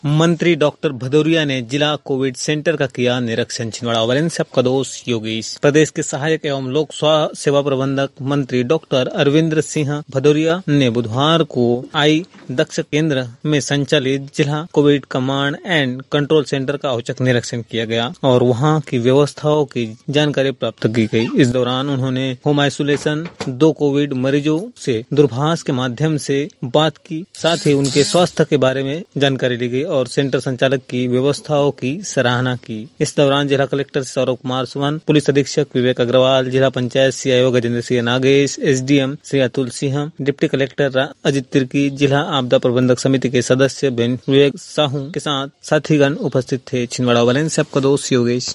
मंत्री डॉक्टर भदौरिया ने जिला कोविड सेंटर का किया निरीक्षण। छिंदवाड़ा वैलेंस कदोस योगेश। प्रदेश के सहायक एवं लोक स्वास्थ्य सेवा प्रबंधक मंत्री डॉक्टर अरविंद्र सिंह भदौरिया ने बुधवार को आई दक्ष केंद्र में संचालित जिला Covid command and control centre का औचक निरीक्षण किया गया और वहां की व्यवस्थाओं की जानकारी प्राप्त की गई। इस दौरान उन्होंने होम आइसोलेशन 2 कोविड मरीजों से दूरभाष के माध्यम से बात की, साथ ही उनके स्वास्थ्य के बारे में जानकारी ली गई और सेंटर संचालक की व्यवस्थाओं की सराहना की। इस दौरान जिला कलेक्टर सौरभ कुमार सुमन, पुलिस अधीक्षक विवेक अग्रवाल, जिला panchayat CIO Gajendra Singh Nagesh, SDM Shri Atul Singh, deputy collector Ajit Tirkey, जिला आपदा प्रबंधक समिति के सदस्य विवेक साहू के साथ साथीगण उपस्थित थे। छिंदवाड़ा वैलेंस कदोस योगेश।